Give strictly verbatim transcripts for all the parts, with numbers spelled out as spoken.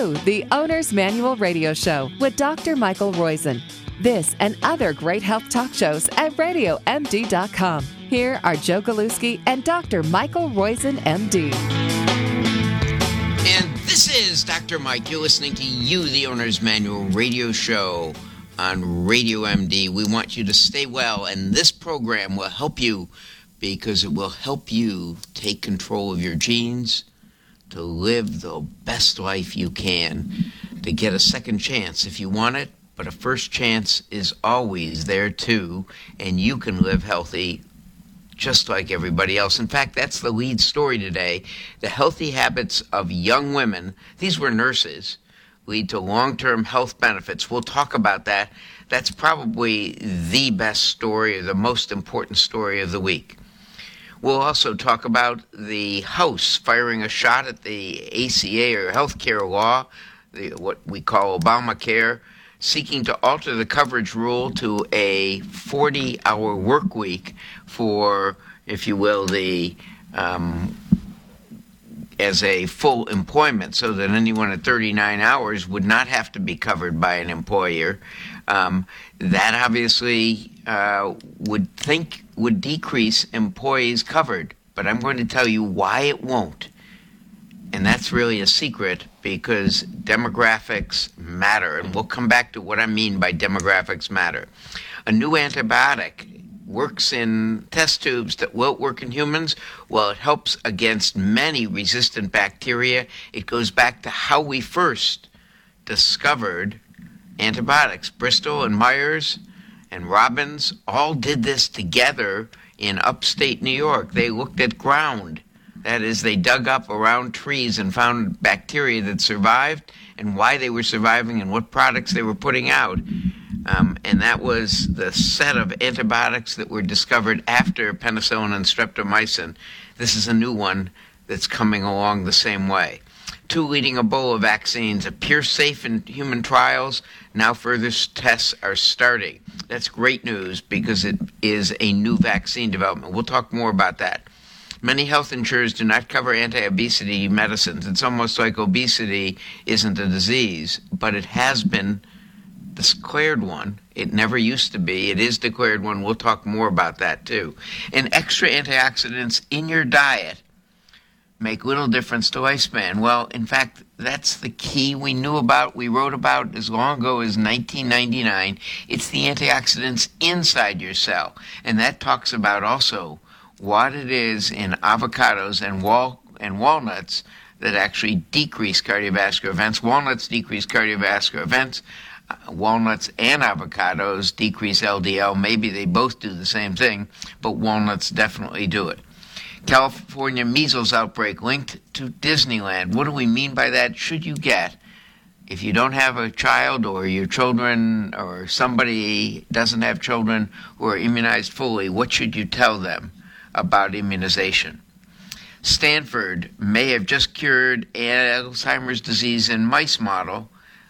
to the Owner's Manual Radio Show with Doctor Michael Roizen. This and other great health talk shows at radio m d dot com. Here are Joe Galuski and Doctor Michael Roizen, M D. And this is Doctor Mike. You're listening to You, the Owner's Manual Radio Show on Radio M D. We want you to stay well, and this program will help you because it will help you take control of your genes, to live the best life you can, to get a second chance if you want it, but a first chance is always there too, and you can live healthy just like everybody else. In fact, that's the lead story today. The healthy habits of young women, these were nurses, lead to long-term health benefits. We'll talk about that. That's probably the best story or the most important story of the week. We'll also talk about the House firing a shot at the A C A or healthcare law, the, what we call Obamacare, seeking to alter the coverage rule to a forty-hour work week for, if you will, the um, as a full employment, so that anyone at thirty-nine hours would not have to be covered by an employer. Um, that obviously uh, would think would decrease employees covered, but I'm going to tell you why it won't. And that's really a secret because demographics matter, and we'll come back to what I mean by demographics matter. A new antibiotic works in test tubes that won't work in humans. Well, it helps against many resistant bacteria. It goes back to how we first discovered antibiotics. Bristol and Myers and Robbins all did this together in upstate New York. They looked at ground. That is, they dug up around trees and found bacteria that survived and why they were surviving and what products they were putting out. Um, and that was the set of antibiotics that were discovered after penicillin and streptomycin. This is a new one that's coming along the same way. Two leading Ebola vaccines appear safe in human trials. Now further tests are starting. That's great news because it is a new vaccine development. We'll talk more about that. Many health insurers do not cover anti-obesity medicines. It's almost like obesity isn't a disease, but it has been declared one. It never used to be. It is declared one. We'll talk more about that too. And extra antioxidants in your diet make little difference to lifespan. Well, in fact, that's the key we knew about, we wrote about as long ago as nineteen ninety-nine. It's the antioxidants inside your cell. And that talks about also what it is in avocados and wal- and walnuts that actually decrease cardiovascular events. Walnuts decrease cardiovascular events. Uh, walnuts and avocados decrease L D L. Maybe they both do the same thing, but walnuts definitely do it. California measles outbreak linked to Disneyland. What do we mean by that? Should you get, if you don't have a child or your children or somebody doesn't have children who are immunized fully, what should you tell them about immunization? Stanford may have just cured Alzheimer's disease in mice model,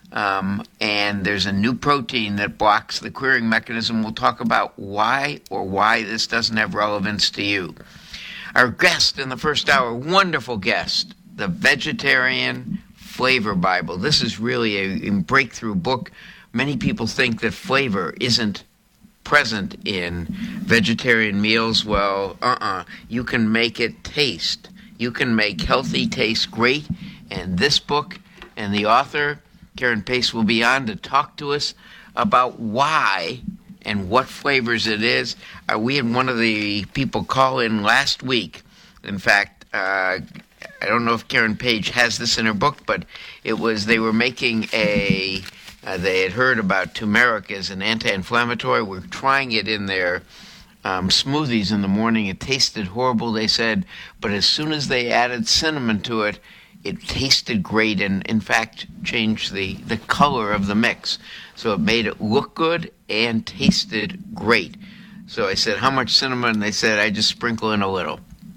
um, and there's a new protein that blocks the clearing mechanism. We'll talk about why or why this doesn't have relevance to you. Our guest in the first hour, wonderful guest, the Vegetarian Flavor Bible. This is really a, a breakthrough book. Many people think that flavor isn't present in vegetarian meals. Well, uh-uh. You can make it taste. You can make healthy taste great. And this book and the author, Karen Pace, will be on to talk to us about why and what flavors it is. Uh, we had one of the people call in last week. In fact, uh, I don't know if Karen Page has this in her book, but it was they were making a, uh, they had heard about turmeric as an anti-inflammatory. We're trying it in their um, smoothies in the morning. It tasted horrible, they said, but as soon as they added cinnamon to it, it tasted great and, in fact, changed the, the color of the mix. So it made it look good and tasted great. So I said, how much cinnamon? They said, I just sprinkle in a little.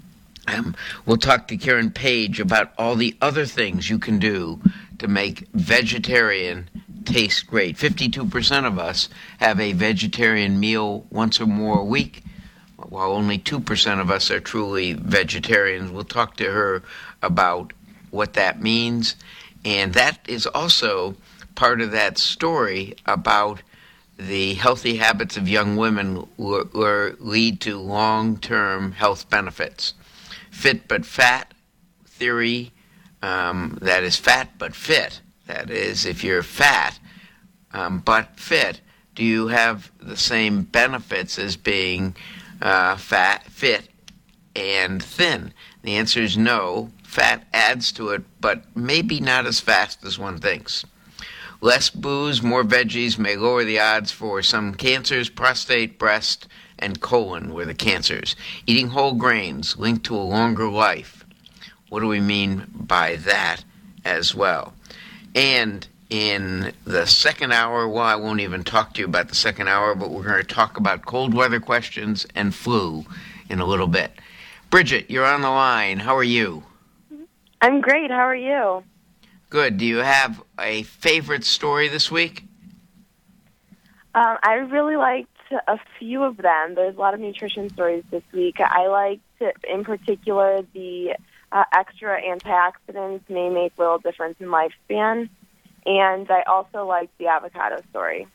Um, we'll talk to Karen Page about all the other things you can do to make vegetarian taste great. fifty-two percent of us have a vegetarian meal once or more a week, while only two percent of us are truly vegetarians. We'll talk to her about what that means. And that is also part of that story about the healthy habits of young women will lead to long-term health benefits. Fit but fat theory, um, that is fat but fit. That is, if you're fat um, but fit, do you have the same benefits as being uh, fat, fit, and thin? The answer is no. Fat adds to it, but maybe not as fast as one thinks. Less booze, more veggies may lower the odds for some cancers. Prostate, breast, and colon were the cancers. Eating whole grains linked to a longer life. What do we mean by that as well? And in the second hour, well, I won't even talk to you about the second hour, but we're going to talk about cold weather questions and flu in a little bit. Bridget, you're on the line. How are you? I'm great. How are you? Good. Do you have a favorite story this week? Um, I really liked a few of them. There's a lot of nutrition stories this week. I liked, in particular, the uh, extra antioxidants may make a little difference in lifespan. And I also liked the avocado story.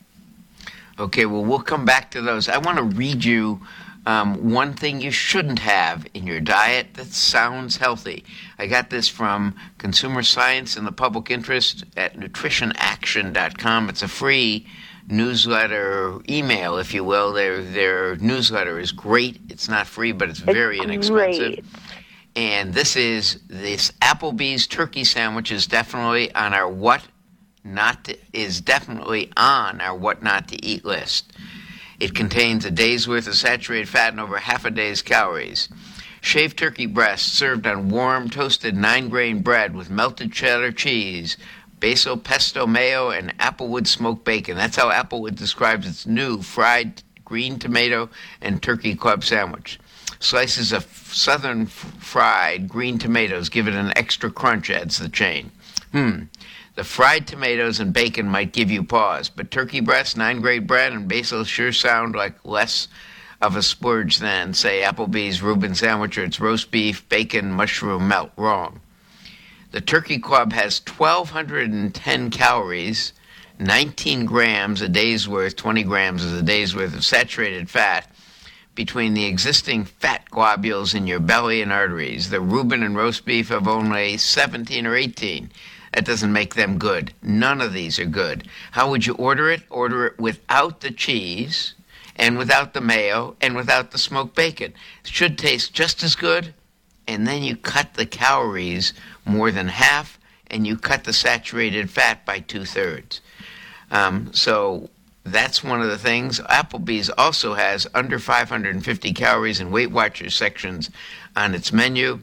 Okay, well, we'll come back to those. I want to read you um, one thing you shouldn't have in your diet that sounds healthy. I got this from Consumer Science and the Public Interest at nutrition action dot com. It's a free newsletter, email, if you will. Their their newsletter is great. It's not free, but it's very it's inexpensive. Great. And this is this Applebee's turkey sandwich is definitely on our what not to, is definitely on our what not to eat list. It contains a day's worth of saturated fat and over half a day's calories. Shaved turkey breast served on warm, toasted nine-grain bread with melted cheddar cheese, basil pesto mayo, and Applewood smoked bacon. That's how Applewood describes its new fried green tomato and turkey club sandwich. Slices of southern fried green tomatoes give it an extra crunch, adds the chain. Hmm. The fried tomatoes and bacon might give you pause, but turkey breast, nine-grade bread, and basil sure sound like less of a splurge than, say, Applebee's Reuben sandwich or its roast beef, bacon, mushroom melt. Wrong. The turkey club has one thousand two hundred ten calories, nineteen grams a day's worth, twenty grams is a day's worth of saturated fat between the existing fat globules in your belly and arteries. The Reuben and roast beef have only seventeen or eighteen. That doesn't make them good. None of these are good. How would you order it? Order it without the cheese and without the mayo and without the smoked bacon. It should taste just as good, and then you cut the calories more than half, and you cut the saturated fat by two-thirds. Um, so that's one of the things. Applebee's also has under five hundred fifty calories in Weight Watchers sections on its menu.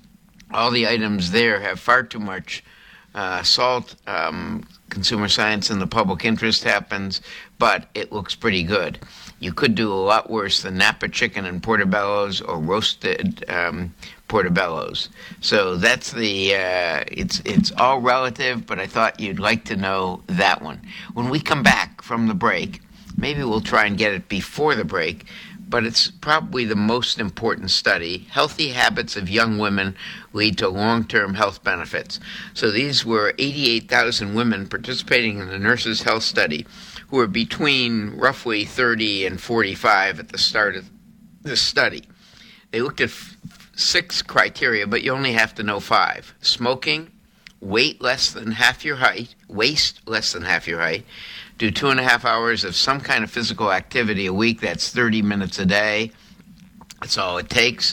All the items there have far too much Uh, salt. um, Consumer Science and the Public Interest happens, but it looks pretty good. You could do a lot worse than Napa chicken and portobellos or roasted um, portobellos. So that's the, uh, it's it's all relative, but I thought you'd like to know that one. When we come back from the break, maybe we'll try and get it before the break, but it's probably the most important study. Healthy habits of young women lead to long-term health benefits. So these were eighty-eight thousand women participating in the Nurses' Health Study who were between roughly thirty and forty-five at the start of this study. They looked at f- six criteria, but you only have to know five. Smoking, weight less than half your height, waist less than half your height, do two and a half hours of some kind of physical activity a week. That's thirty minutes a day. That's all it takes.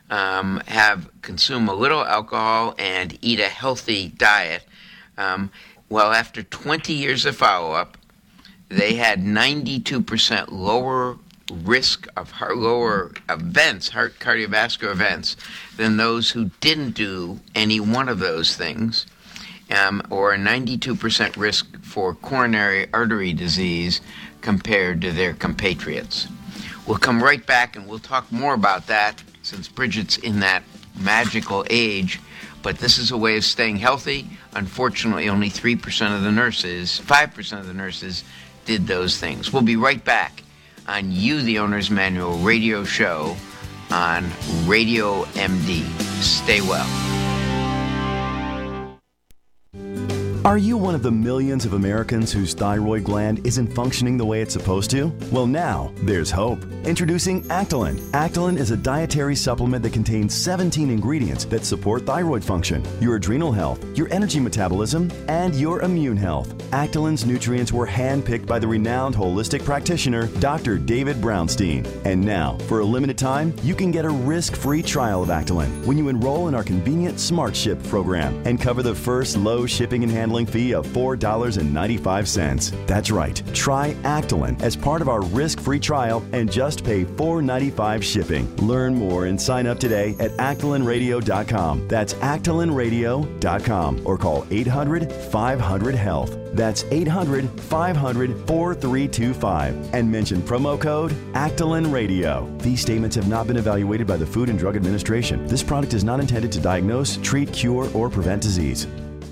Um, have consume a little alcohol and eat a healthy diet. Um, well, after twenty years of follow-up, they had ninety-two percent lower risk of heart, lower events, heart cardiovascular events, than those who didn't do any one of those things. Um, or a ninety-two percent risk for coronary artery disease compared to their compatriots. We'll come right back and we'll talk more about that since Bridget's in that magical age. But this is a way of staying healthy. Unfortunately, only three percent of the nurses, five percent of the nurses did those things. We'll be right back on You, the Owner's Manual radio show on Radio M D. Stay well. Are you one of the millions of Americans whose thyroid gland isn't functioning the way it's supposed to? Well, now there's hope. Introducing Actalin. Actalin is a dietary supplement that contains seventeen ingredients that support thyroid function, your adrenal health, your energy metabolism, and your immune health. Actalin's nutrients were handpicked by the renowned holistic practitioner, Doctor David Brownstein. And now, for a limited time, you can get a risk-free trial of Actalin when you enroll in our convenient Smart Ship program and cover the first low shipping and handling fee of four dollars and ninety-five cents. That's right. Try Actalin as part of our risk-free trial and just pay four dollars and ninety-five cents shipping. Learn more and sign up today at actalin radio dot com. That's actalin radio dot com or call eight hundred, five hundred, health. That's eight hundred, five hundred, four three two five and mention promo code Actalin Radio. These statements have not been evaluated by the Food and Drug Administration. This product is not intended to diagnose, treat, cure, or prevent disease.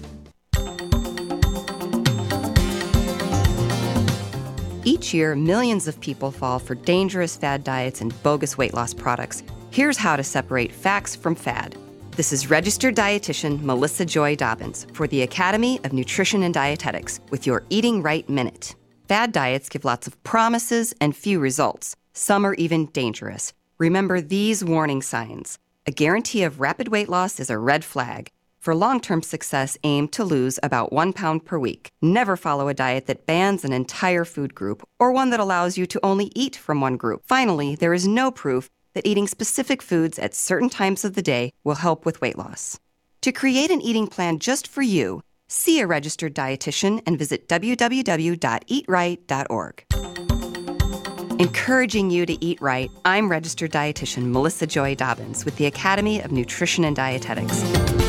Each year, millions of people fall for dangerous fad diets and bogus weight loss products. Here's how to separate facts from fad. This is registered dietitian Melissa Joy Dobbins for the Academy of Nutrition and Dietetics with your Eating Right Minute. Fad diets give lots of promises and few results. Some are even dangerous. Remember these warning signs. A guarantee of rapid weight loss is a red flag. For long-term success, aim to lose about one pound per week. Never follow a diet that bans an entire food group or one that allows you to only eat from one group. Finally, there is no proof that eating specific foods at certain times of the day will help with weight loss. To create an eating plan just for you, see a registered dietitian and visit w w w dot eat right dot org. Encouraging you to eat right, I'm registered dietitian Melissa Joy Dobbins with the Academy of Nutrition and Dietetics.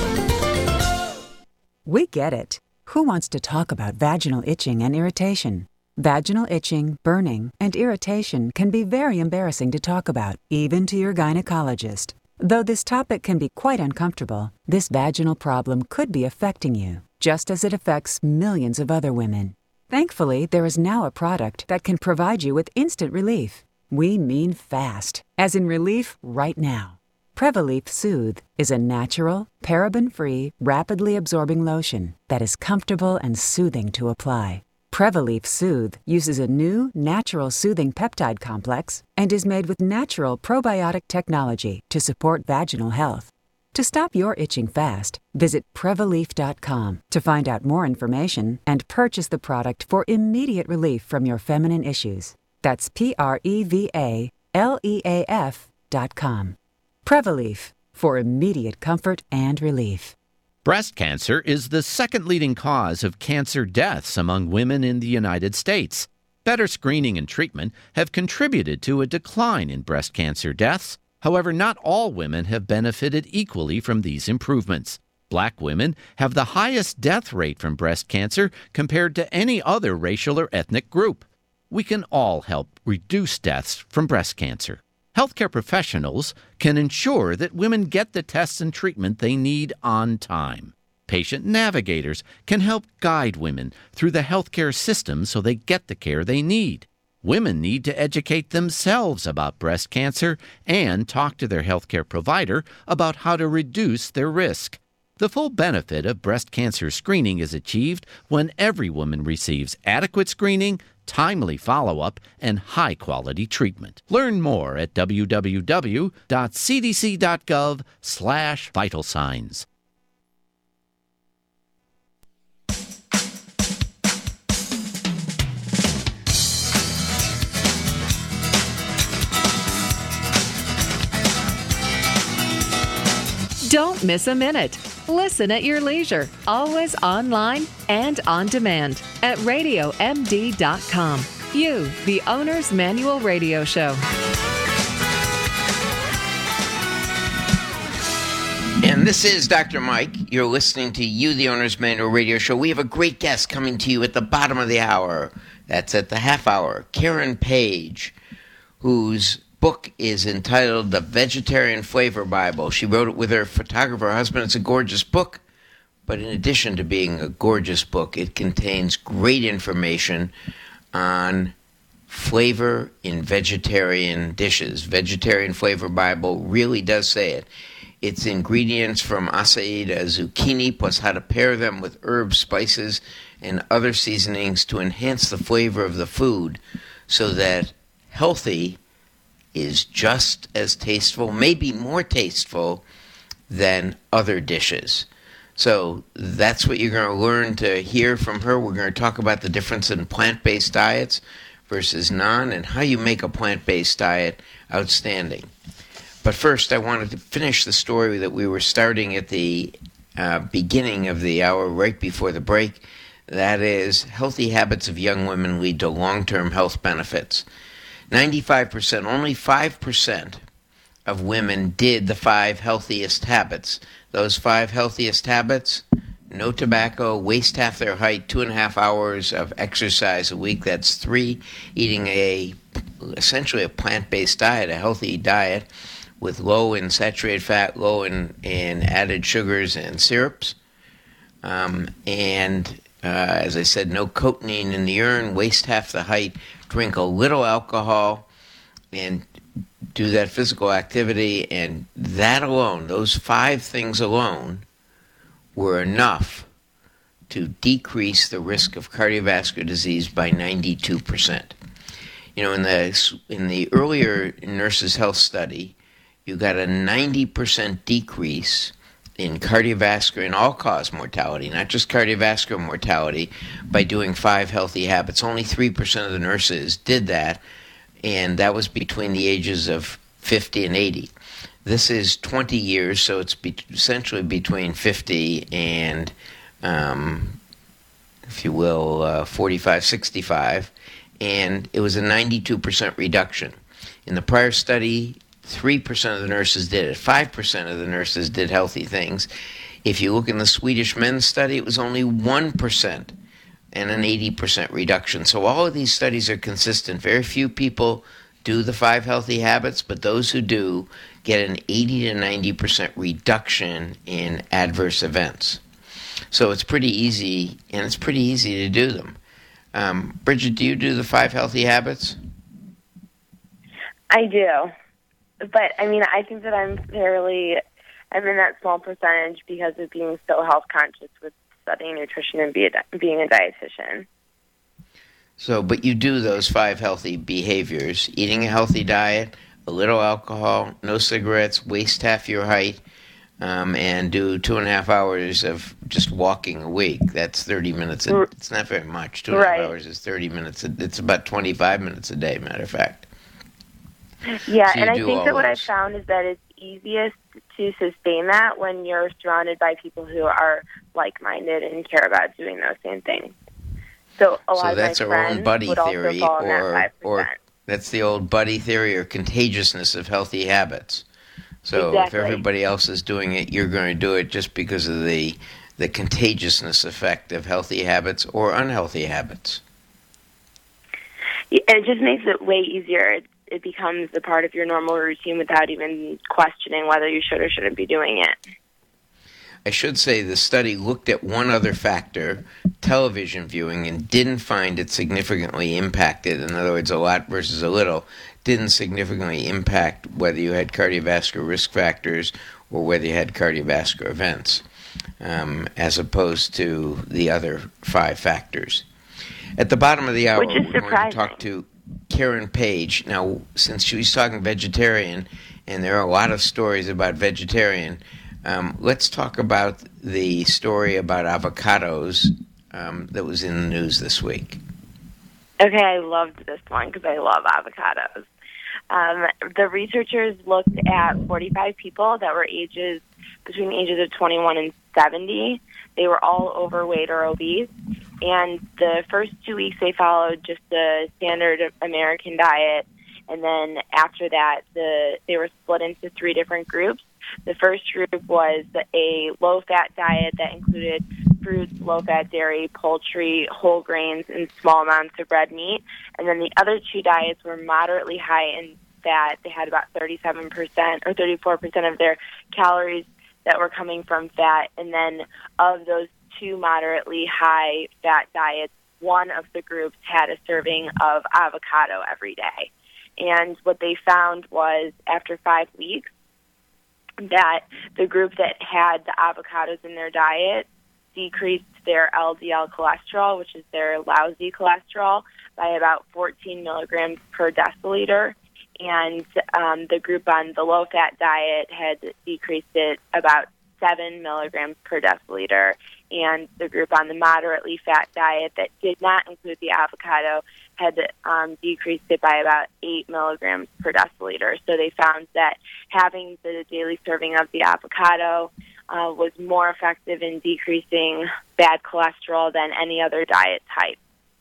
We get it. Who wants to talk about vaginal itching and irritation? Vaginal itching, burning, and irritation can be very embarrassing to talk about, even to your gynecologist. Though this topic can be quite uncomfortable, this vaginal problem could be affecting you, just as it affects millions of other women. Thankfully, there is now a product that can provide you with instant relief. We mean fast, as in relief right now. Prevaleaf Soothe is a natural, paraben-free, rapidly absorbing lotion that is comfortable and soothing to apply. Prevaleaf Soothe uses a new, natural soothing peptide complex and is made with natural probiotic technology to support vaginal health. To stop your itching fast, visit Prevaleaf dot com to find out more information and purchase the product for immediate relief from your feminine issues. That's P R E V A L E A F dot com. Prevaleaf, for immediate comfort and relief. Breast cancer is the second leading cause of cancer deaths among women in the United States. Better screening and treatment have contributed to a decline in breast cancer deaths. However, not all women have benefited equally from these improvements. Black women have the highest death rate from breast cancer compared to any other racial or ethnic group. We can all help reduce deaths from breast cancer. Healthcare professionals can ensure that women get the tests and treatment they need on time. Patient navigators can help guide women through the healthcare system so they get the care they need. Women need to educate themselves about breast cancer and talk to their healthcare provider about how to reduce their risk. The full benefit of breast cancer screening is achieved when every woman receives adequate screening, timely follow-up, and high-quality treatment. Learn more at w w w dot c d c dot gov slash vital signs. Don't miss a minute. Listen at your leisure, always online and on demand at radio m d dot com. You, the Owner's Manual Radio Show. And this is Doctor Mike. You're listening to You, the Owner's Manual Radio Show. We have a great guest coming to you at the bottom of the hour. That's at the half hour. Karen Page, whose book is entitled The Vegetarian Flavor Bible. She wrote it with her photographer husband. It's a gorgeous book, but in addition to being a gorgeous book, it contains great information on flavor in vegetarian dishes. Vegetarian Flavor Bible really does say it. its ingredients from acai to zucchini, plus how to pair them with herbs, spices, and other seasonings to enhance the flavor of the food so that healthy is just as tasteful, maybe more tasteful than other dishes. So that's what you're going to learn to hear from her. We're going to talk about the difference in plant-based diets versus non and how you make a plant-based diet outstanding. But first, I wanted to finish the story that we were starting at the uh, beginning of the hour, right before the break. That is, healthy habits of young women lead to long-term health benefits. ninety-five percent, only five percent of women did the five healthiest habits. Those five healthiest habits: no tobacco, waist half their height, two and a half hours of exercise a week. That's three. Eating a essentially a plant-based diet, a healthy diet with low in saturated fat, low in, in added sugars and syrups. Um, and uh, as I said, no cotinine in the urine, waist half the height, drink a little alcohol, and do that physical activity. And that alone, those five things alone, were enough to decrease the risk of cardiovascular disease by ninety-two percent. You know, in the in the earlier Nurses' Health study, you got a ninety percent decrease in cardiovascular and all-cause mortality, not just cardiovascular mortality, by doing five healthy habits. Only three percent of the nurses did that, and that was between the ages of fifty and eighty. This is twenty years, so it's be- essentially between fifty and, um, if you will, uh, forty-five, sixty-five, and it was a ninety-two percent reduction. In the prior study, three percent of the nurses did it. five percent of the nurses did healthy things. If you look in the Swedish men's study, it was only one percent and an eighty percent reduction. So all of these studies are consistent. Very few people do the five healthy habits, but those who do get an eighty to ninety percent reduction in adverse events. So it's pretty easy, and it's pretty easy to do them. Um, Bridget, do you do the five healthy habits? I do. But, I mean, I think that I'm fairly, I'm in that small percentage because of being so health conscious with studying nutrition and be a, being a dietitian. So, but you do those five healthy behaviors: eating a healthy diet, a little alcohol, no cigarettes, waist half your height, um, and do two and a half hours of just walking a week. That's thirty minutes. A, it's not very much. Two and right. a half hours is thirty minutes. A, it's about twenty-five minutes a day, matter of fact. Yeah, so and I think that what those. I've found is that it's easiest to sustain that when you're surrounded by people who are like-minded and care about doing those same things. So a lot so of that's my our friends own buddy would also theory, fall in that or five percent. or that's the old buddy theory or contagiousness of healthy habits. So exactly. if everybody else is doing it, you're going to do it just because of the the contagiousness effect of healthy habits or unhealthy habits. It just makes it way easier. It, it becomes a part of your normal routine without even questioning whether you should or shouldn't be doing it. I should say the study looked at one other factor, television viewing, and didn't find it significantly impacted. In other words, a lot versus a little didn't significantly impact whether you had cardiovascular risk factors or whether you had cardiovascular events, um, as opposed to the other five factors. At the bottom of the hour, Which is we're going to talk to Karen Page. Now, since she was talking vegetarian, and there are a lot of stories about vegetarian, Um, let's talk about the story about avocados um, that was in the news this week. Okay, I loved this one because I love avocados. Um, the researchers looked at forty-five people that were ages between the ages of twenty-one and seventy. They were all overweight or obese. And the first two weeks they followed just the standard American diet. And then after that, the they were split into three different groups. The first group was a low-fat diet that included fruits, low-fat dairy, poultry, whole grains, and small amounts of red meat. And then the other two diets were moderately high in fat. They had about thirty-seven percent or thirty-four percent of their calories that were coming from fat. And then of those two moderately high fat diets, one of the groups had a serving of avocado every day. And what they found was after five weeks, that the group that had the avocados in their diet decreased their L D L cholesterol, which is their lousy cholesterol, by about fourteen milligrams per deciliter. And um, the group on the low-fat diet had decreased it about seven milligrams per deciliter. And the group on the moderately fat diet that did not include the avocado had um, decreased it by about eight milligrams per deciliter. So they found that having the daily serving of the avocado uh, was more effective in decreasing bad cholesterol than any other diet type.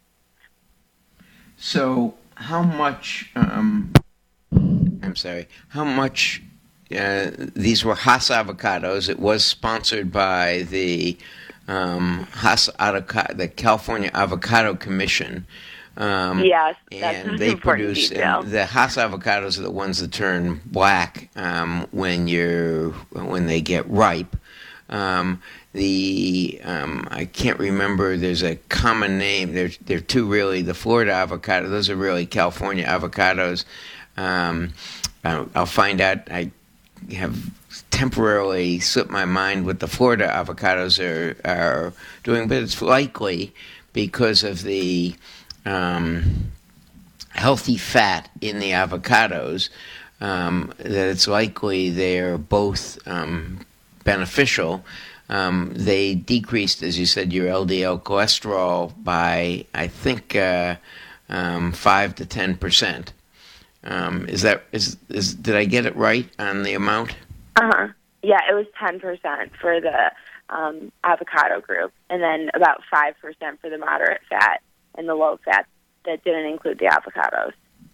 So how much, um, I'm sorry, how much, uh, these were Hass avocados. It was sponsored by the um, Hass Avocado, the California Avocado Commission. Um, yes, that's and an they important produce detail. and the Hass avocados are the ones that turn black um, when you're when they get ripe. Um, the um, I can't remember. There's a common name. There's there are two really. The Florida avocado. Those are really California avocados. Um, I'll, I'll find out. I have temporarily slipped my mind what the Florida avocados are are doing, but it's likely because of the um, healthy fat in the avocados um, that it's likely they're both um, beneficial. Um, they decreased, as you said, your L D L cholesterol by, I think, uh, um, five to ten percent. Um, is that is is did I get it right on the amount? Uh huh. Yeah, it was ten percent for the um, avocado group, and then about five percent for the moderate fat and the low fat that didn't include the avocados.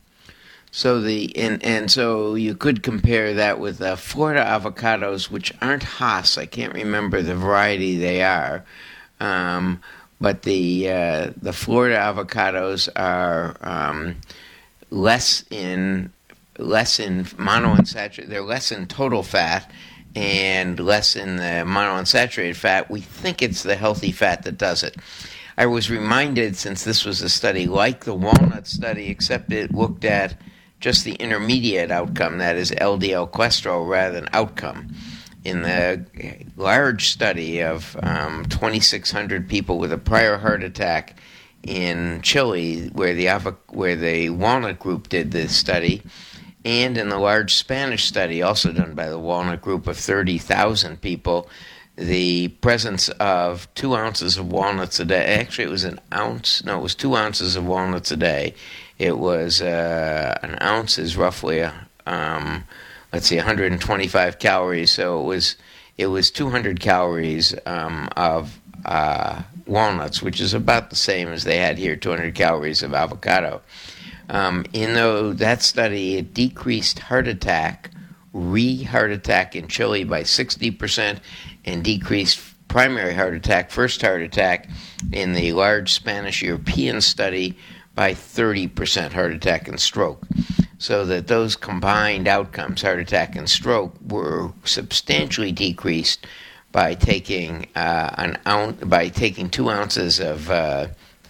So the and and so you could compare that with the Florida avocados, which aren't Hass. I can't remember the variety they are, um, but the uh, the Florida avocados are um, less in less in monounsaturated. They're less in total fat and less in the monounsaturated fat. We think it's the healthy fat that does it. I was reminded, since this was a study like the walnut study, except it looked at just the intermediate outcome, that is L D L cholesterol, rather than outcome. In the large study of um, twenty-six hundred people with a prior heart attack in Chile, where the where the walnut group did this study, and in the large Spanish study, also done by the walnut group of thirty thousand people, the presence of two ounces of walnuts a day, actually it was an ounce, no, it was two ounces of walnuts a day. It was, uh, an ounce is roughly, a, um, let's see, one hundred twenty-five calories, so it was it was two hundred calories um, of uh, walnuts, which is about the same as they had here, two hundred calories of avocado. Um, in the, that study, it decreased heart attack, re-heart attack in Chile by sixty percent, and decreased primary heart attack, first heart attack, in the large Spanish European study by thirty percent, heart attack and stroke. So that those combined outcomes, heart attack and stroke, were substantially decreased by taking uh, an ounce, by taking two ounces of uh,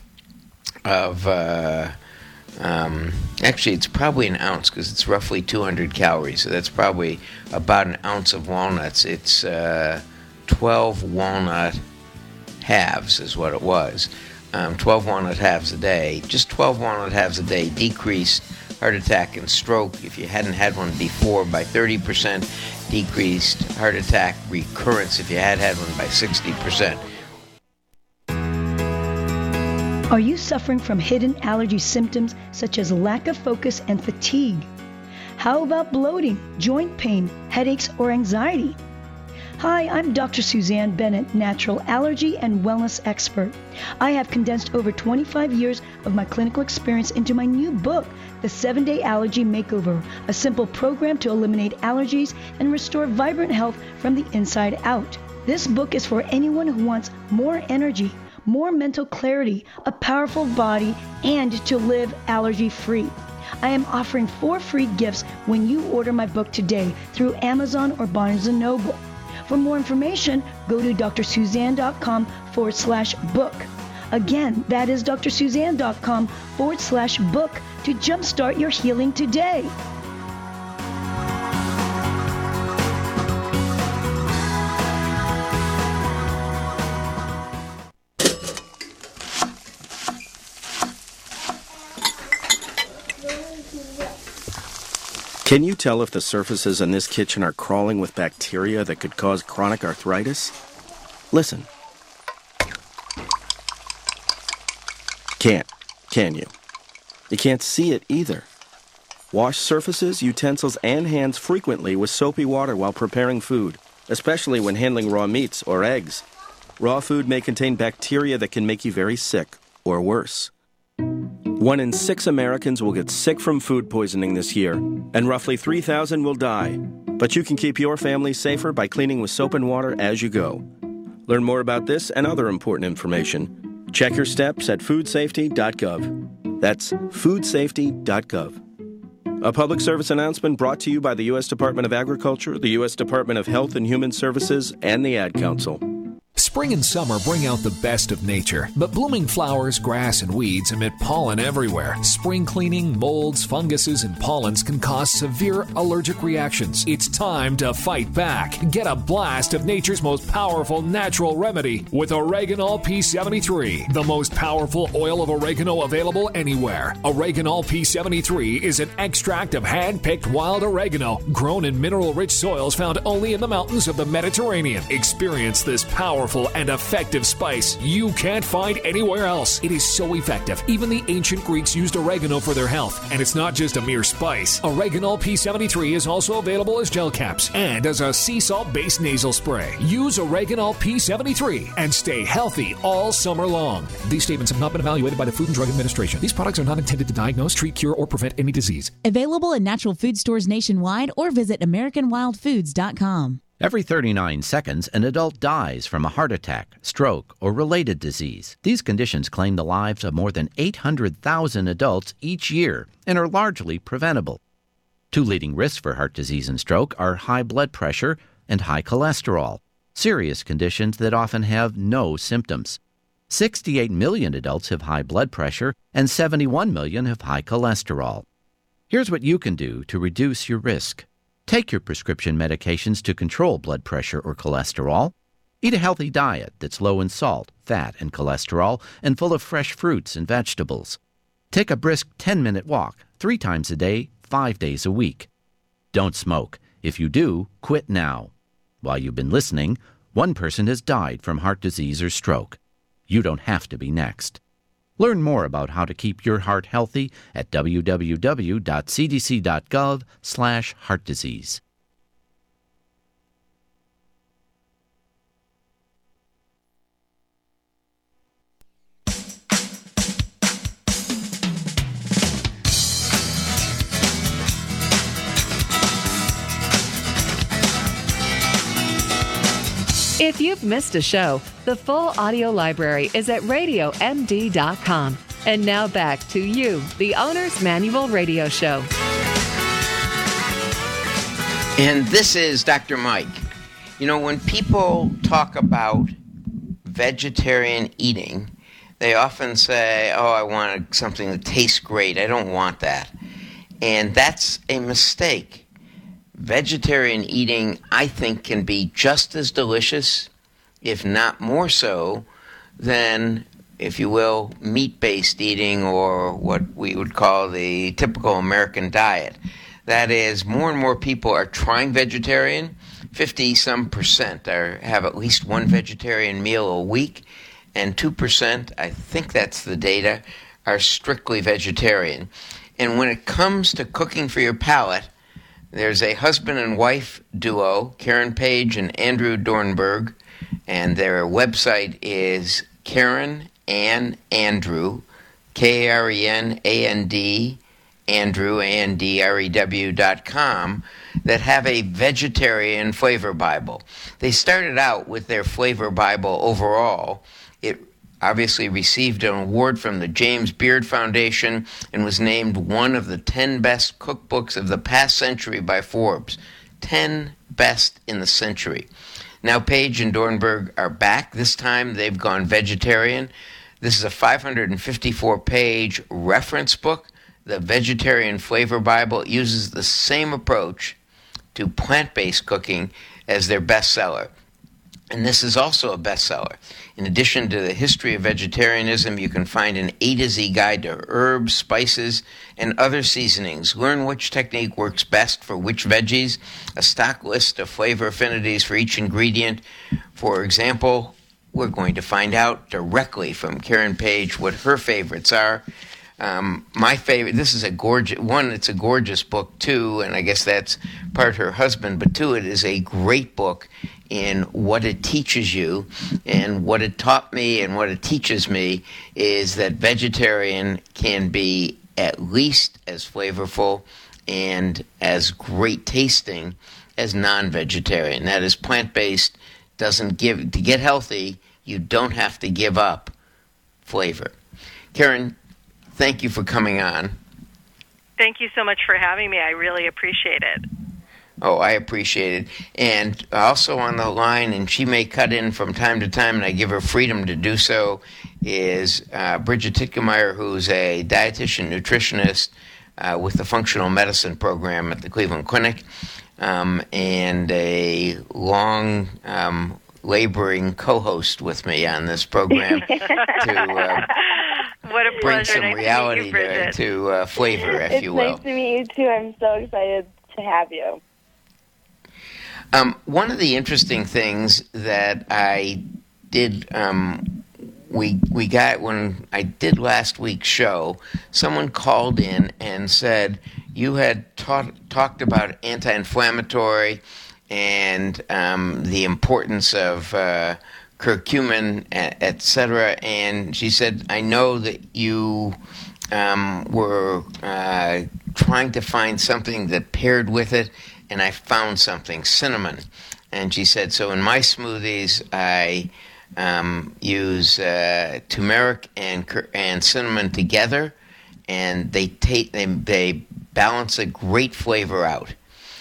of uh, um, actually it's probably an ounce because it's roughly two hundred calories. So that's probably about an ounce of walnuts. It's uh, twelve walnut halves is what it was. Um, twelve walnut halves a day. Just twelve walnut halves a day decreased heart attack and stroke, if you hadn't had one before, by thirty percent, decreased heart attack recurrence if you had had one by sixty percent. Are you suffering from hidden allergy symptoms such as lack of focus and fatigue? How about bloating, joint pain, headaches, or anxiety? Hi, I'm Doctor Suzanne Bennett, natural allergy and wellness expert. I have condensed over twenty-five years of my clinical experience into my new book, The seven-Day Allergy Makeover, a simple program to eliminate allergies and restore vibrant health from the inside out. This book is for anyone who wants more energy, more mental clarity, a powerful body, and to live allergy-free. I am offering four free gifts when you order my book today through Amazon or Barnes and Noble. For more information, go to drsuzanne.com forward slash book. Again, that is drsuzanne.com forward slash book to jumpstart your healing today. Can you tell if the surfaces in this kitchen are crawling with bacteria that could cause chronic arthritis? Listen. Can't, can you? You can't see it either. Wash surfaces, utensils, and hands frequently with soapy water while preparing food, especially when handling raw meats or eggs. Raw food may contain bacteria that can make you very sick, or worse. One in six Americans will get sick from food poisoning this year, and roughly three thousand will die. But you can keep your family safer by cleaning with soap and water as you go. Learn more about this and other important information. Check your steps at food safety dot gov. That's food safety dot gov. A public service announcement brought to you by the U S Department of Agriculture, the U S Department of Health and Human Services, and the Ad Council. Spring and summer bring out the best of nature, but blooming flowers, grass, and weeds emit pollen everywhere. Spring cleaning, molds, funguses, and pollens can cause severe allergic reactions. It's time to fight back. Get a blast of nature's most powerful natural remedy with Oreganol P seventy-three, the most powerful oil of oregano available anywhere. Oreganol P seventy-three is an extract of hand-picked wild oregano grown in mineral-rich soils found only in the mountains of the Mediterranean. Experience this powerful and effective spice you can't find anywhere else. It is so effective. Even the ancient Greeks used oregano for their health, and it's not just a mere spice. Oreganol P seventy-three is also available as gel caps and as a sea salt-based nasal spray. Use Oreganol P seventy-three and stay healthy all summer long. These statements have not been evaluated by the Food and Drug Administration. These products are not intended to diagnose, treat, cure, or prevent any disease. Available in natural food stores nationwide or visit American Wild Foods dot com. Every thirty-nine seconds, an adult dies from a heart attack, stroke, or related disease. These conditions claim the lives of more than eight hundred thousand adults each year and are largely preventable. Two leading risks for heart disease and stroke are high blood pressure and high cholesterol, serious conditions that often have no symptoms. sixty-eight million adults have high blood pressure and seventy-one million have high cholesterol. Here's what you can do to reduce your risk. Take your prescription medications to control blood pressure or cholesterol. Eat a healthy diet that's low in salt, fat, and cholesterol, and full of fresh fruits and vegetables. Take a brisk ten-minute walk three times a day, five days a week. Don't smoke. If you do, quit now. While you've been listening, one person has died from heart disease or stroke. You don't have to be next. Learn more about how to keep your heart healthy at w w w dot c d c dot gov slash heart disease. If you've missed a show, the full audio library is at radio m d dot com. And now back to you, the Owner's Manual Radio Show. And this is Doctor Mike. You know, when people talk about vegetarian eating, they often say, oh, I want something that tastes great. I don't want that. And that's a mistake. Vegetarian eating, I think, can be just as delicious, if not more so, than, if you will, meat-based eating or what we would call the typical American diet. That is, more and more people are trying vegetarian. fifty-some percent are, have at least one vegetarian meal a week, and two percent, I think that's the data, are strictly vegetarian. And when it comes to cooking for your palate, there's a husband and wife duo, Karen Page and Andrew Dornberg, and their website is Karen and Andrew, K R E N A N D, Andrew, A N D R E W dot com, that have a vegetarian flavor Bible. They started out with their flavor Bible overall. It obviously received an award from the James Beard Foundation and was named one of the ten best cookbooks of the past century by Forbes. ten best in the century. Now Page and Dornberg are back. This time they've gone vegetarian. This is a five hundred fifty-four page reference book. The Vegetarian Flavor Bible. It uses the same approach to plant-based cooking as their bestseller. And this is also a bestseller. In addition to the history of vegetarianism, you can find an A to Z guide to herbs, spices, and other seasonings. Learn which technique works best for which veggies, a stock list of flavor affinities for each ingredient. For example, we're going to find out directly from Karen Page what her favorites are. Um, my favorite, this is a gorgeous, one, it's a gorgeous book, too, and I guess that's part her husband, but two, it is a great book in what it teaches you, and what it taught me and what it teaches me is that vegetarian can be at least as flavorful and as great tasting as non-vegetarian. That is, plant-based doesn't give, to get healthy, you don't have to give up flavor. Karen, thank you for coming on. Thank you so much for having me. I really appreciate it. Oh, I appreciate it. And also on the line, and she may cut in from time to time, and I give her freedom to do so, is uh, Bridget Titkemeyer, who's a dietitian nutritionist uh, with the functional medicine program at the Cleveland Clinic, um, and a long um, laboring co-host with me on this program to uh, what a bring pleasure. some Nice reality to, meet you, to, to uh, flavor, if it's you will. It's nice to meet you, too. I'm so excited to have you. Um, one of the interesting things that I did, um, we we got when I did last week's show, someone called in and said you had taught, talked about anti-inflammatory and um, the importance of uh, curcumin, et cetera. And she said, I know that you um, were uh, trying to find something that paired with it, and I found something, cinnamon. And she said, so in my smoothies, I um, use uh, turmeric and and cinnamon together, and they take they they balance a great flavor out.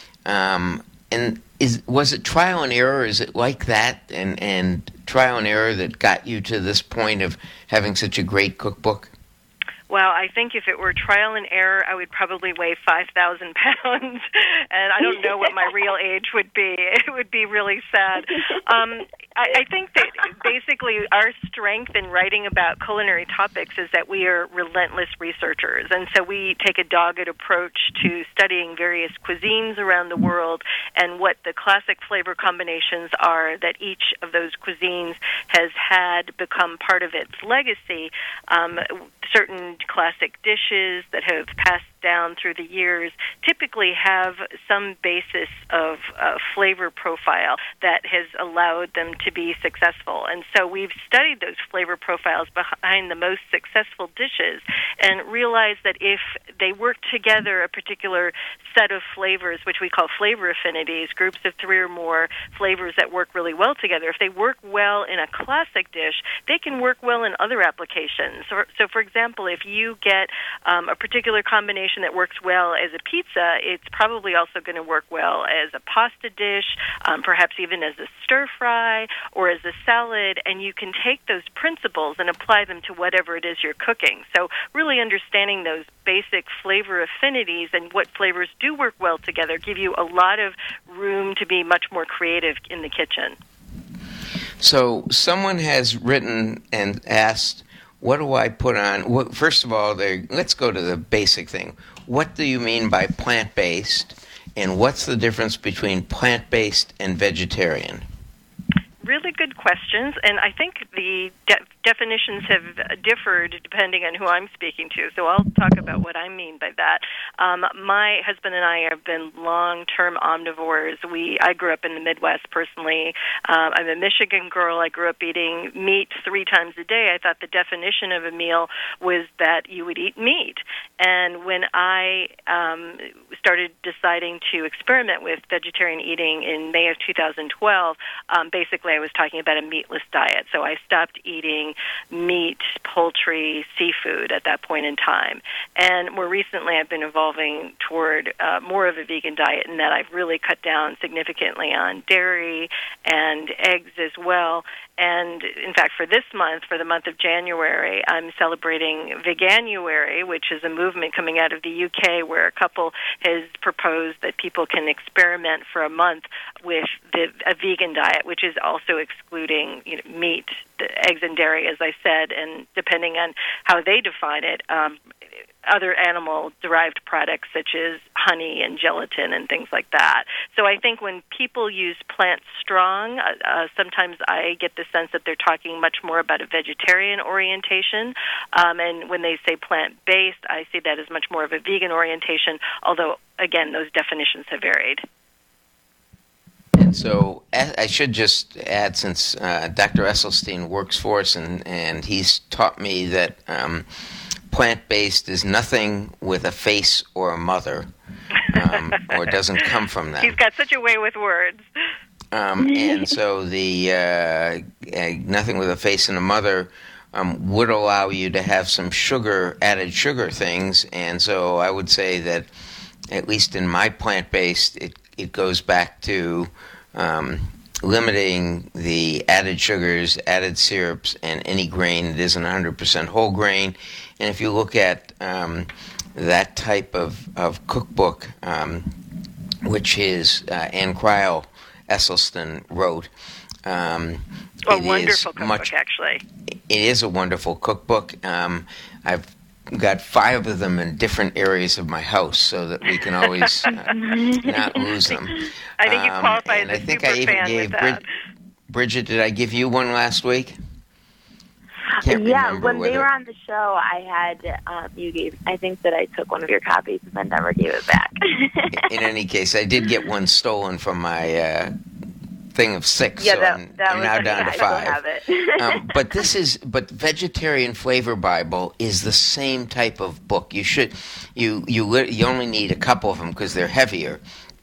Um, and is was it trial and error? Is it like that, and and trial and error that got you to this point of having such a great cookbook? Well, I think if it were trial and error, I would probably weigh five thousand pounds, and I don't know what my real age would be. It would be really sad. Um, I, I think that basically our strength in writing about culinary topics is that we are relentless researchers, and so we take a dogged approach to studying various cuisines around the world and what the classic flavor combinations are that each of those cuisines has had become part of its legacy. Um, certain classic dishes that have passed down through the years typically have some basis of uh, flavor profile that has allowed them to be successful. And so we've studied those flavor profiles behind the most successful dishes and realized that if they work together, a particular set of flavors, which we call flavor affinities, groups of three or more flavors that work really well together, if they work well in a classic dish, they can work well in other applications. So, so for example, if you get um, a particular combination that works well as a pizza, it's probably also going to work well as a pasta dish, um, perhaps even as a stir fry or as a salad, and you can take those principles and apply them to whatever it is you're cooking. So really understanding those basic flavor affinities and what flavors do work well together give you a lot of room to be much more creative in the kitchen. So someone has written and asked, what do I put on? Well, first of all, let's go to the basic thing. What do you mean by plant-based, and what's the difference between plant-based and vegetarian? Really good questions, and I think the de- definitions have differed depending on who I'm speaking to, so I'll talk about what I mean by that. Um, my husband and I have been long-term omnivores. We I grew up in the Midwest personally. Um, I'm a Michigan girl. I grew up eating meat three times a day. I thought the definition of a meal was that you would eat meat. And when I um, started deciding to experiment with vegetarian eating in May of two thousand twelve, um, basically I was talking about a meatless diet. So I stopped eating meat, poultry, seafood at that point in time. And more recently I've been evolving toward uh, more of a vegan diet in that I've really cut down significantly on dairy and eggs as well. and in fact, for this month, for the month of January, I'm celebrating Veganuary, which is a movement coming out of the U K where a couple has proposed that people can experiment for a month with the, a vegan diet, which is also excluding you know, meat, eggs, and dairy, as I said, and depending on how they define it, um, other animal-derived products such as honey and gelatin and things like that. So I think when people use plant strong, uh, uh, sometimes I get the sense that they're talking much more about a vegetarian orientation. Um, and when they say plant-based, I see that as much more of a vegan orientation, although, again, those definitions have varied. And so I should just add, since uh, Doctor Esselstyn works for us, and, and he's taught me that um, plant-based is nothing with a face or a mother, um, or doesn't come from that. He's got such a way with words. Um, and so the uh, uh, nothing with a face and a mother um, would allow you to have some sugar, added sugar things. And so I would say that, at least in my plant-based, it, it goes back to um, limiting the added sugars, added syrups, and any grain that isn't one hundred percent whole grain. And if you look at um, that type of, of cookbook, um, which is uh, Ann Crile Esselstyn wrote, um, a it wonderful is cookbook, much, actually. It is a wonderful cookbook. Um, I've got five of them in different areas of my house so that we can always uh, not lose them. I think you qualify um, as a I think super I even fan gave with that. Brid- Bridget, did I give you one last week? Can't yeah, remember when they whether- were on the show, I had um, you gave. I think that I took one of your copies and then never gave it back. In any case, I did get one stolen from my uh, thing of six, yeah, so that, I'm, that I'm was now okay. down to I still five. have it. um, but this is, but Vegetarian Flavor Bible is the same type of book. You should, you you li- you only need a couple of them because they're heavier,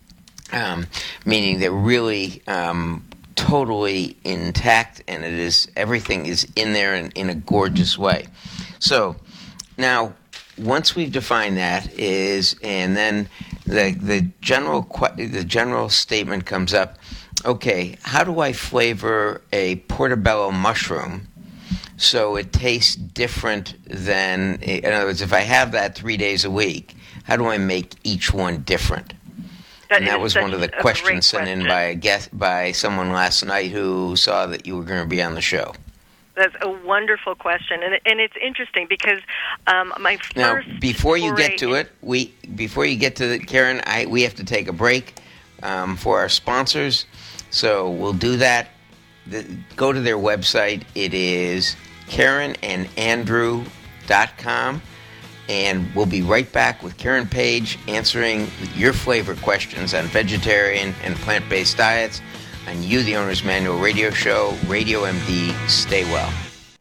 um, meaning they're really um, totally intact, and it is everything is in there in, in a gorgeous way. So now, once we've defined that, is and then the the general que- the general statement comes up. Okay, how do I flavor a portobello mushroom so it tastes different than, in other words, if I have that three days a week, how do I make each one different? That and that is was such one of the a questions great sent in question. by a guest, by someone last night who saw that you were going to be on the show. That's a wonderful question, and and it's interesting because um, my first Now, before you foray get to it, we before you get to it, Karen, I we have to take a break um, for our sponsors. So we'll do that. The, go to their website. It is Karen and Andrew dot com, and we'll be right back with Karen Page answering your flavor questions on vegetarian and plant-based diets on You, the Owner's Manual radio show, Radio M D. Stay well.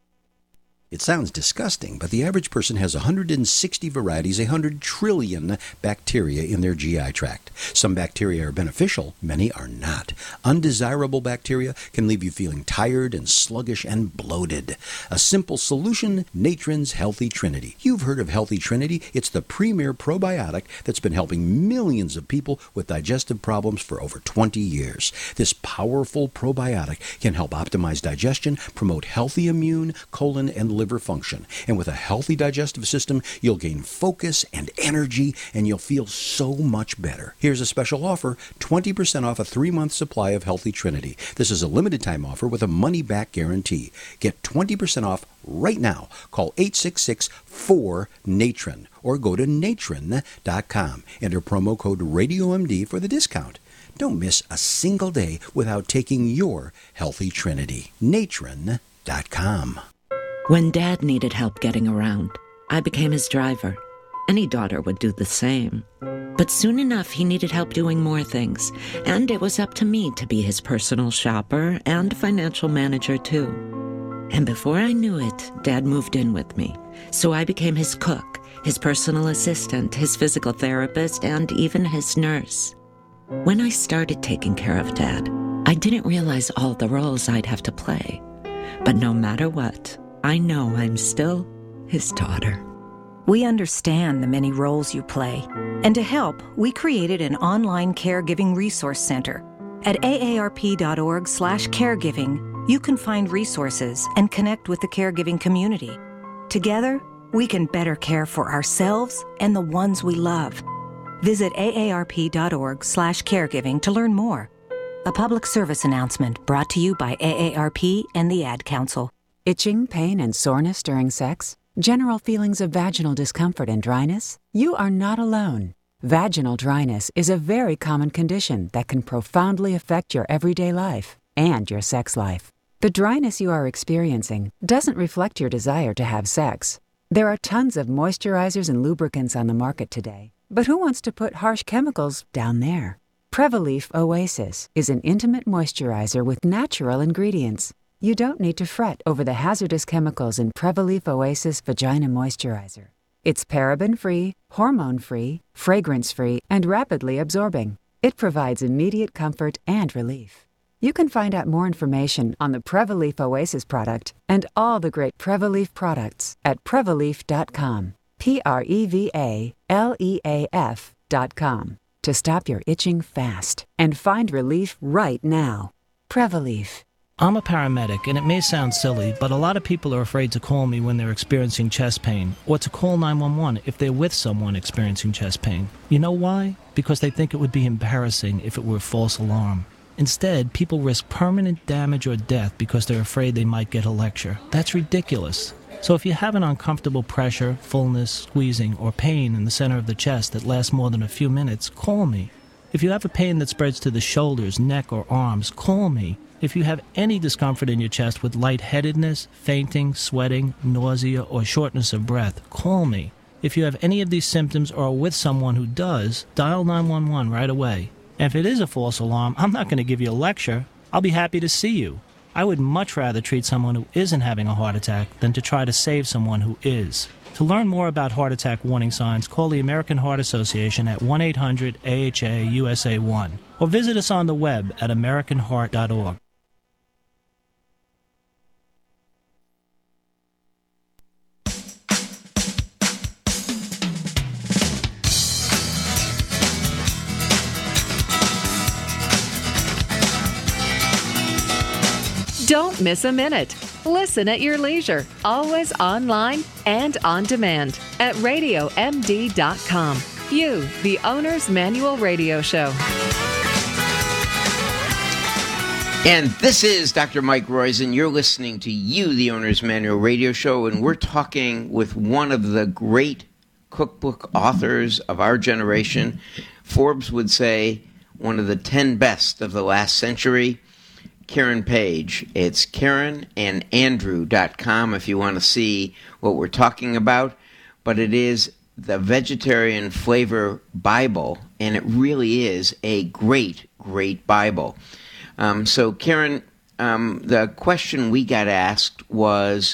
It sounds disgusting, but the average person has one hundred sixty varieties, one hundred trillion bacteria in their G I tract. Some bacteria are beneficial, many are not. Undesirable bacteria can leave you feeling tired and sluggish and bloated. A simple solution, Natron's Healthy Trinity. You've heard of Healthy Trinity. It's the premier probiotic that's been helping millions of people with digestive problems for over twenty years. This powerful probiotic can help optimize digestion, promote healthy immune, colon, and liver function. And with a healthy digestive system, you'll gain focus and energy, and you'll feel so much better. Here's a special offer, twenty percent off a three-month supply of Healthy Trinity. This is a limited-time offer with a money-back guarantee. Get twenty percent off right now. Call eight six six, four, Natron or go to natron dot com. Enter promo code Radio M D for the discount. Don't miss a single day without taking your Healthy Trinity. natron dot com. When Dad needed help getting around, I became his driver. Any daughter would do the same. But soon enough, he needed help doing more things, and it was up to me to be his personal shopper and financial manager, too. And before I knew it, Dad moved in with me, so I became his cook, his personal assistant, his physical therapist, and even his nurse. When I started taking care of Dad, I didn't realize all the roles I'd have to play. But no matter what, I know I'm still his daughter. We understand the many roles you play. And to help, we created an online caregiving resource center. At A A R P dot org slash caregiving, you can find resources and connect with the caregiving community. Together, we can better care for ourselves and the ones we love. Visit aarp.org slash caregiving to learn more. A public service announcement brought to you by A A R P and the Ad Council. Itching, pain, and soreness during sex? General feelings of vaginal discomfort and dryness? You are not alone. Vaginal dryness is a very common condition that can profoundly affect your everyday life and your sex life. The dryness you are experiencing doesn't reflect your desire to have sex. There are tons of moisturizers and lubricants on the market today, but who wants to put harsh chemicals down there? Prevaleaf Oasis is an intimate moisturizer with natural ingredients. You don't need to fret over the hazardous chemicals in Prevaleaf Oasis Vagina Moisturizer. It's paraben-free, hormone-free, fragrance-free, and rapidly absorbing. It provides immediate comfort and relief. You can find out more information on the Prevaleaf Oasis product and all the great Prevaleaf products at Prevaleaf dot com. P R E V A L E A F dot com to stop your itching fast and find relief right now. Prevaleaf. I'm a paramedic, and it may sound silly, but a lot of people are afraid to call me when they're experiencing chest pain, or to call nine one one if they're with someone experiencing chest pain. You know why? Because they think it would be embarrassing if it were a false alarm. Instead, people risk permanent damage or death because they're afraid they might get a lecture. That's ridiculous. So if you have an uncomfortable pressure, fullness, squeezing, or pain in the center of the chest that lasts more than a few minutes, call me. If you have a pain that spreads to the shoulders, neck, or arms, call me. If you have any discomfort in your chest with lightheadedness, fainting, sweating, nausea, or shortness of breath, call me. If you have any of these symptoms or are with someone who does, dial nine one one right away. And if it is a false alarm, I'm not going to give you a lecture. I'll be happy to see you. I would much rather treat someone who isn't having a heart attack than to try to save someone who is. To learn more about heart attack warning signs, call the American Heart Association at one eight hundred A H A U S A one or visit us on the web at american heart dot org. Don't miss a minute. Listen at your leisure, always online and on demand at radio m d dot com. You, the Owner's Manual Radio Show. And this is Doctor Mike Roizen. You're listening to You, the Owner's Manual Radio Show, and we're talking with one of the great cookbook authors of our generation. Forbes would say one of the ten best of the last century. Karen Page. It's karen and andrew dot com if you want to see what we're talking about. But it is the Vegetarian Flavor Bible, and it really is a great, great Bible. Um, so, Karen, um, the question we got asked was,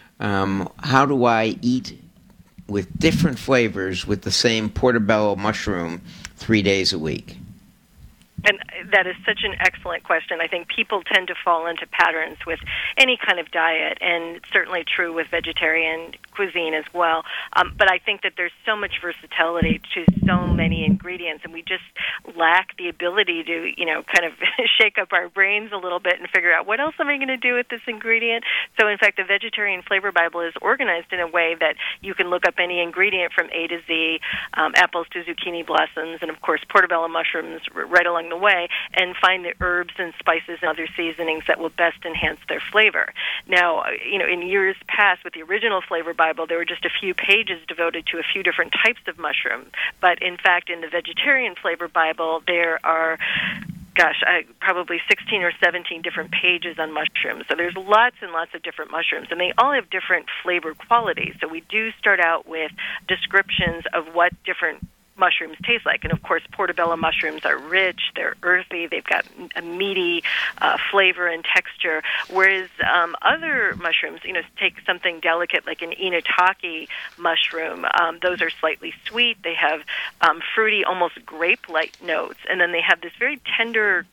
um, how do I eat with different flavors with the same portobello mushroom three days a week? And that is such an excellent question. I think people tend to fall into patterns with any kind of diet, and it's certainly true with vegetarian cuisine as well. Um, but I think that there's so much versatility to so many ingredients, and we just lack the ability to, you know, kind of shake up our brains a little bit and figure out what else am I going to do with this ingredient. So, in fact, the Vegetarian Flavor Bible is organized in a way that you can look up any ingredient from A to Z, um, apples to zucchini blossoms, and, of course, portobello mushrooms right along the way, and find the herbs and spices and other seasonings that will best enhance their flavor. Now, you know, in years past with the original Flavor Bible, there were just a few pages devoted to a few different types of mushroom. But in fact, in the Vegetarian Flavor Bible, there are gosh, I, probably sixteen or seventeen different pages on mushrooms. So there's lots and lots of different mushrooms, and they all have different flavor qualities. So we do start out with descriptions of what different mushrooms taste like. And, of course, portobello mushrooms are rich, they're earthy, they've got a meaty uh, flavor and texture, whereas um, other mushrooms, you know, take something delicate like an inutaki mushroom. Um, those are slightly sweet. They have um, fruity, almost grape-like notes, and then they have this very tender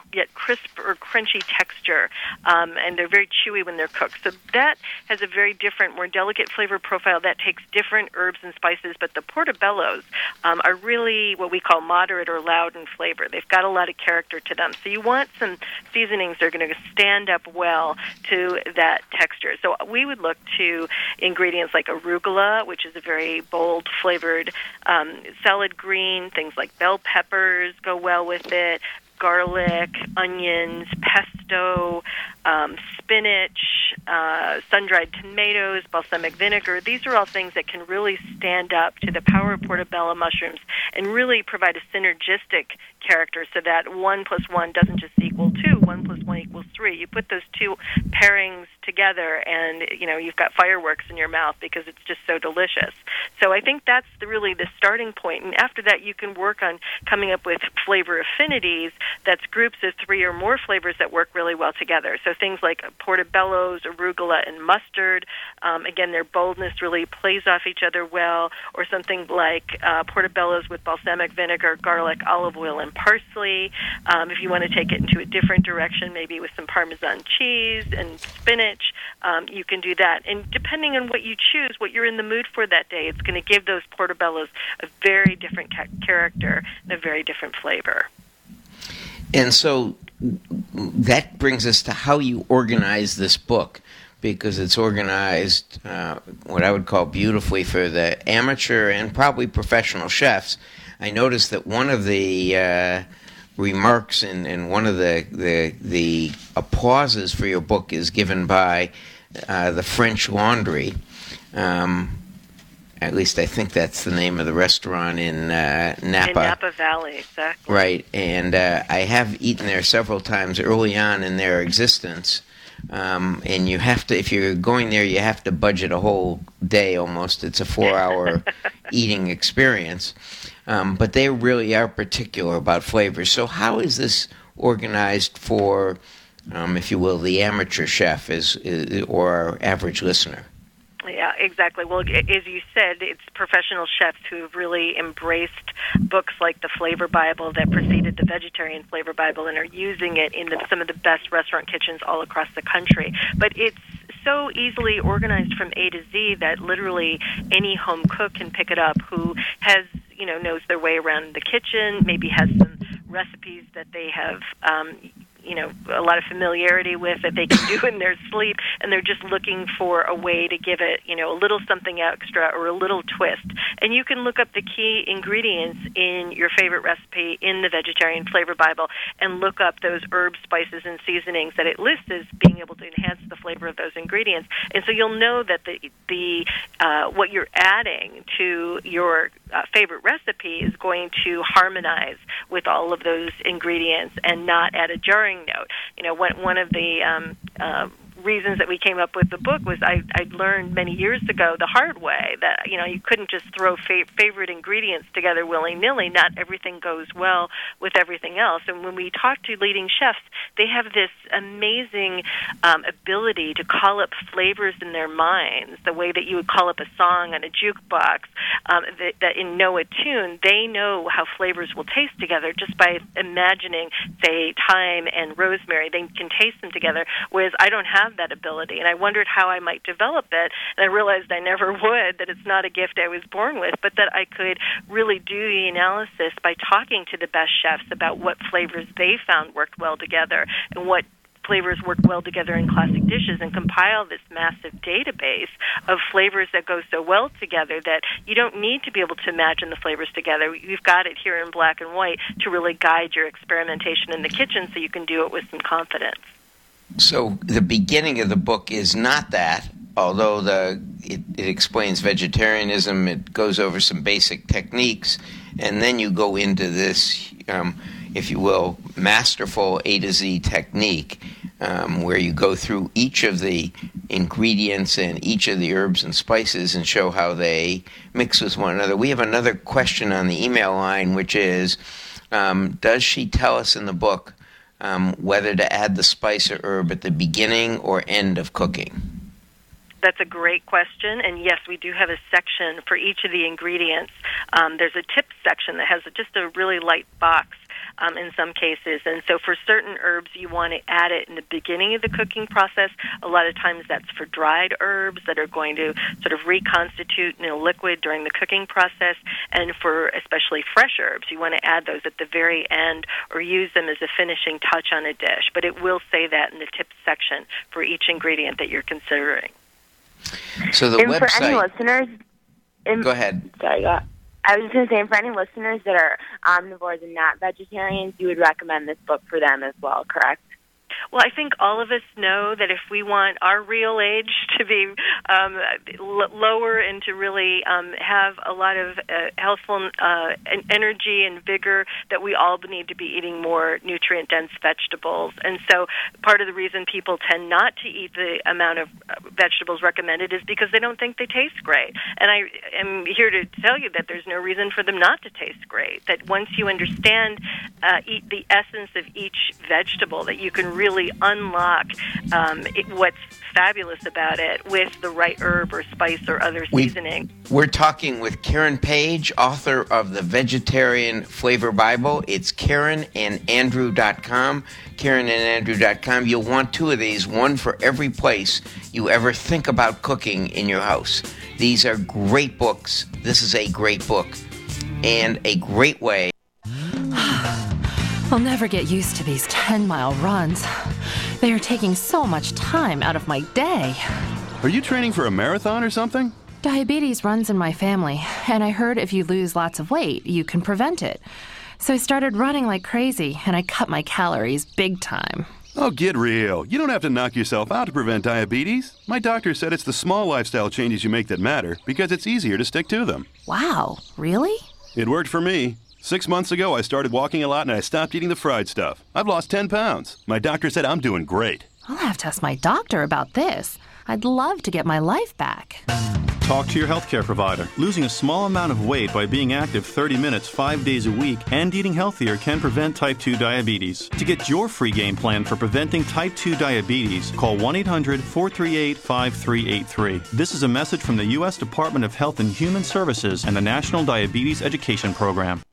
yet crisp or crunchy texture, um, and they're very chewy when they're cooked. So that has a very different, more delicate flavor profile that takes different herbs and spices, but the portobellos um, are really what we call moderate or loud in flavor. They've got a lot of character to them. So you want some seasonings that are going to stand up well to that texture. So we would look to ingredients like arugula, which is a very bold flavored um, salad green. Things like bell peppers go well with it, garlic, onions, pesto, um, spinach, uh, sun-dried tomatoes, balsamic vinegar. These are all things that can really stand up to the power of portobello mushrooms and really provide a synergistic character so that one plus one doesn't just equal two, one plus one equals three. You put those two pairings together and, you know, you've got fireworks in your mouth because it's just so delicious. So I think that's the, really the starting point. And after that, you can work on coming up with flavor affinities. That's groups of three or more flavors that work really well together. So things like portobellos, arugula, and mustard. Um, again, their boldness really plays off each other well. Or something like uh, portobellos with balsamic vinegar, garlic, olive oil, and parsley. Um, if you want to take it into a different direction, maybe with some Parmesan cheese and spinach, um, you can do that. And depending on what you choose, what you're in the mood for that day, it's going to give those portobellos a very different ca- character and a very different flavor. And so that brings us to how you organize this book, because it's organized uh, what I would call beautifully for the amateur and probably professional chefs. I noticed that one of the uh, remarks and, and one of the, the, the applauses for your book is given by uh, the French Laundry. Um, At least I think that's the name of the restaurant in uh, Napa. In Napa Valley, exactly. Right, and uh, I have eaten there several times early on in their existence. Um, and you have to, if you're going there, you have to budget a whole day almost. It's a four-hour eating experience. Um, but they really are particular about flavors. So how is this organized for, um, if you will, the amateur chef is, is, or our average listener? Yeah, exactly. Well, as you said, it's professional chefs who have really embraced books like the Flavor Bible that preceded the Vegetarian Flavor Bible and are using it in the, some of the best restaurant kitchens all across the country. But it's so easily organized from A to Z that literally any home cook can pick it up who has, you know, knows their way around the kitchen, maybe has some recipes that they have um, you know, a lot of familiarity with that they can do in their sleep, and they're just looking for a way to give it, you know, a little something extra or a little twist. And you can look up the key ingredients in your favorite recipe in the Vegetarian Flavor Bible and look up those herbs, spices, and seasonings that it lists as being able to enhance the flavor of those ingredients. And so you'll know that the the uh, what you're adding to your uh, favorite recipe is going to harmonize with all of those ingredients and not add a jarring note. You know, one, one of the um, uh, reasons that we came up with the book was I, I learned many years ago the hard way that, you know, you couldn't just throw fa- favorite ingredients together willy-nilly. Not everything goes well with everything else. And when we talk to leading chefs, they have this amazing um, ability to call up flavors in their minds, the way that you would call up a song on a jukebox, um, that, that in Know a Tune, they know how flavors will taste together just by imagining, say, thyme and rosemary. They can taste them together, whereas I don't have that ability, and I wondered how I might develop it, and I realized I never would, that it's not a gift I was born with, but that I could really do the analysis by talking to the best chefs about what flavors they found worked well together and what flavors work well together in classic dishes, and compile this massive database of flavors that go so well together that you don't need to be able to imagine the flavors together. You've got it here in black and white to really guide your experimentation in the kitchen so you can do it with some confidence. So the beginning of the book is not that, although the it, it explains vegetarianism, it goes over some basic techniques, and then you go into this, um, if you will, masterful A to Z technique, um, where you go through each of the ingredients and each of the herbs and spices and show how they mix with one another. We have another question on the email line, which is, um, does she tell us in the book Um, whether to add the spice or herb at the beginning or end of cooking? That's a great question, and yes, we do have a section for each of the ingredients. Um, there's a tips section that has just a really light box um, in some cases. And so for certain herbs, you want to add it in the beginning of the cooking process. A lot of times that's for dried herbs that are going to sort of reconstitute in a liquid during the cooking process. And for especially fresh herbs, you want to add those at the very end or use them as a finishing touch on a dish. But it will say that in the tips section for each ingredient that you're considering. So the and website... for any listeners... And, Go ahead. Sorry, go I was just going to say, for any listeners that are omnivores and not vegetarians, you would recommend this book for them as well, correct? Well, I think all of us know that if we want our real age to be um, l- lower and to really um, have a lot of uh, healthful uh, energy and vigor, that we all need to be eating more nutrient-dense vegetables. And so part of the reason people tend not to eat the amount of vegetables recommended is because they don't think they taste great. And I am here to tell you that there's no reason for them not to taste great, that once you understand uh, eat the essence of each vegetable, that you can really unlock um, it, what's fabulous about it with the right herb or spice or other seasoning. We, we're talking with Karen Page, author of the Vegetarian Flavor Bible. It's Karen and Andrew dot com. Karen and Andrew dot com. You'll want two of these, one for every place you ever think about cooking in your house. These are great books. This is a great book and a great way. I'll never get used to these ten-mile runs. They are taking so much time out of my day. Are you training for a marathon or something? Diabetes runs in my family, and I heard if you lose lots of weight, you can prevent it. So I started running like crazy, and I cut my calories big time. Oh, get real. You don't have to knock yourself out to prevent diabetes. My doctor said it's the small lifestyle changes you make that matter because it's easier to stick to them. Wow, really? It worked for me. Six months ago, I started walking a lot and I stopped eating the fried stuff. I've lost ten pounds. My doctor said I'm doing great. I'll have to ask my doctor about this. I'd love to get my life back. Talk to your healthcare provider. Losing a small amount of weight by being active thirty minutes, five days a week, and eating healthier can prevent type two diabetes. To get your free game plan for preventing type two diabetes, call one eight hundred, four three eight, five three eight three. This is a message from the U S Department of Health and Human Services and the National Diabetes Education Program.